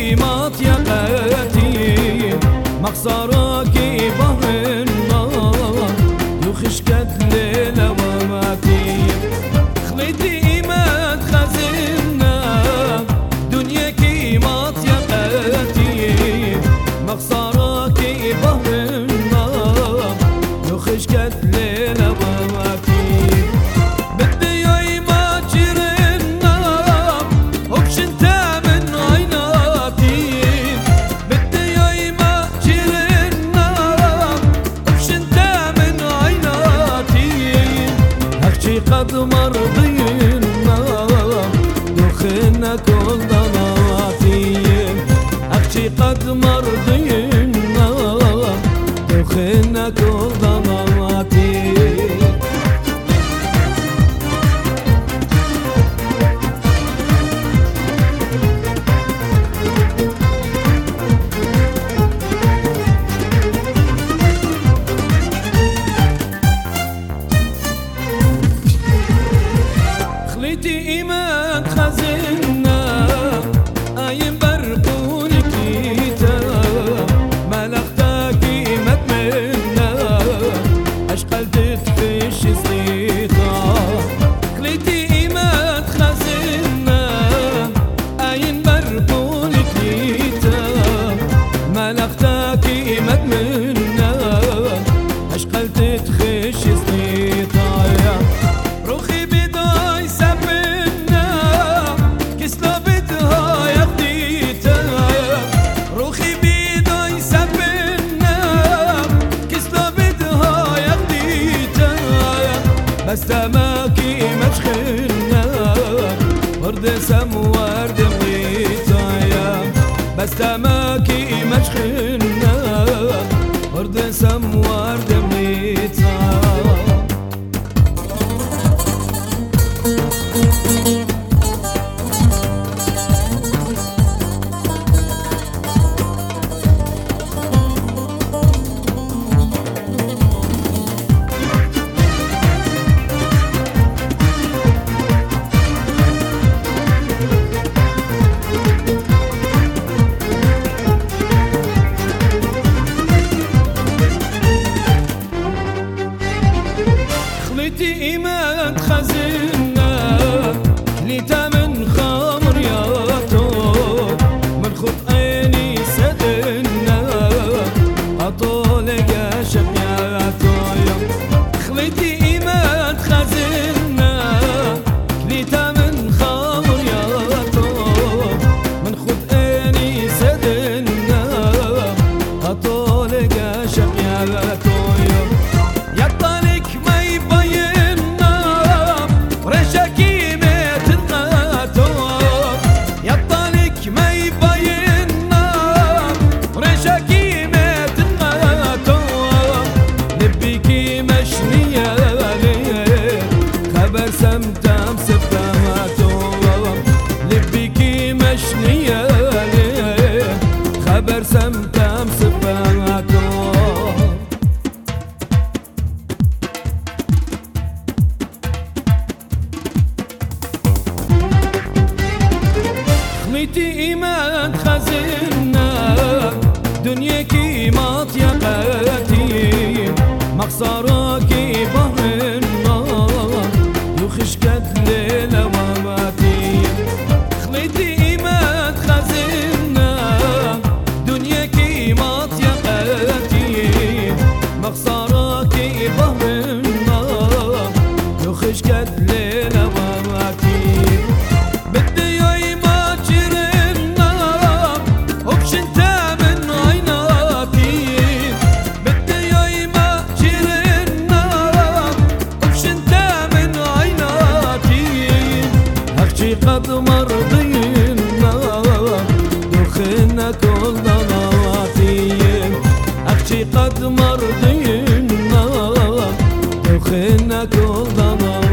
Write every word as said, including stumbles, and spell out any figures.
قيمات يا قاتي مخسرك بحر النار يخش كتل لواماتي خليتي إيمات خزنا دنيا قيمات يا قاتي مخسرك بحر النار يخش كتل لواماتي قد مرضينا دخلنا كل ضلاتي أخشي قد مرضينا دخلنا كل ضلاتي خليتي إيمان خزنا أيم برقوني كيتا ملختك إيمت منا أشقلت تفش صيتا خليتي إيمان خزنا أيم برقوني كيتا ملختك إيمت منا أشقلت تخش صيتا روخي بستماكي مشخلنا ورد سم ورد مغيطايا بستماكي مشخلنا ورد سم ورد مغيطايا خليتي إيمان خزنا كليتا من خمر ياتو من خط عيني سدنا أطول قاشق ياتو خليتي إيمان خزنا كليتا من خمر ياتو من خط عيني سدنا أطول قاشق ياتو سمتم سبتماتو لبيكي مشنية ليه خبر سمتم سبتماتو خليتي إيمان خزنا دنيا قيمات يا قاتي مخسرك بحر النار يخش كتل لواماتي خليتي إيمان خزنا دنيا قيمات يا قاتي مخسرك بحر النار يخش كتل لواماتي بدي يما تشرنا وبشنت من عيناتي بدي يما تشرنا وبشنت من عيناتي أخشي قد مرضينا دخلنا كل ضلاتي أخشي قد مرضينا دخلنا كل ضلاتي